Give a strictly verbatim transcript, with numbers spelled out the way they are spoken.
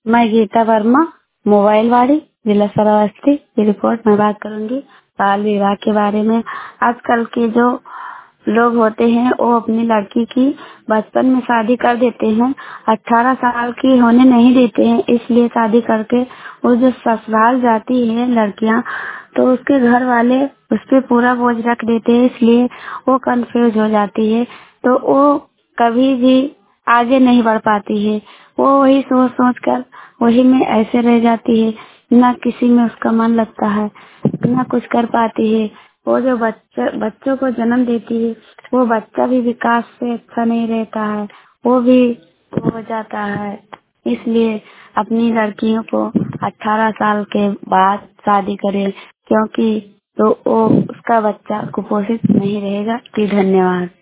मैं गीता वर्मा, मोबाइल वाड़ी, जिला श्रावस्ती की रिपोर्ट में बात करूंगी बाल विवाह के बारे में। आजकल के जो लोग होते हैं वो अपनी लड़की की बचपन में शादी कर देते हैं, अठारह साल की होने नहीं देते हैं, इसलिए शादी करके वो जो ससुराल जाती है लड़कियां, तो उसके घर वाले उस पे पूरा बोझ रख देते हैं, इसलिए वो कंफ्यूज हो जाती है। तो वो कभी भी आगे नहीं बढ़ पाती है। वो वही सोच सोच कर वही में ऐसे रह जाती है, ना किसी में उसका मन लगता है, ना कुछ कर पाती है। वो जो बच्चे बच्चों को जन्म देती है, वो बच्चा भी विकास से अच्छा नहीं रहता है, वो भी हो जाता है। इसलिए अपनी लड़कियों को अठारह साल के बाद शादी करें, क्योंकि तो वो उसका बच्चा कुपोषित नहीं रहेगा। जी धन्यवाद।